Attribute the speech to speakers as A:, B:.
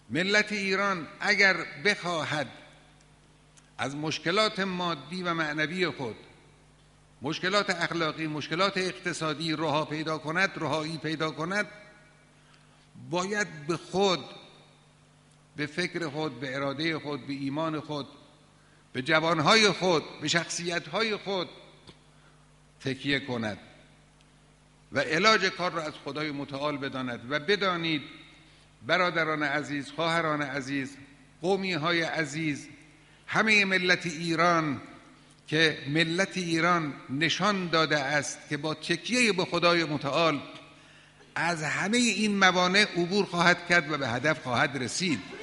A: ملت ایران اگر بخواهد از مشکلات مادی و معنوی خود، مشکلات اخلاقی، مشکلات اقتصادی رهایی پیدا کند، باید به خود، به فکر خود، به اراده خود، به ایمان خود، به جوانهای خود، به شخصیتهای خود تکیه کند و علاج کار را از خدای متعال بداند. و بدانید برادران عزیز، خواهران عزیز، قومی های عزیز، همه ملت ایران که ملت ایران نشان داده است که با تکیه به خدای متعال از همه این موانع عبور خواهد کرد و به هدف خواهد رسید.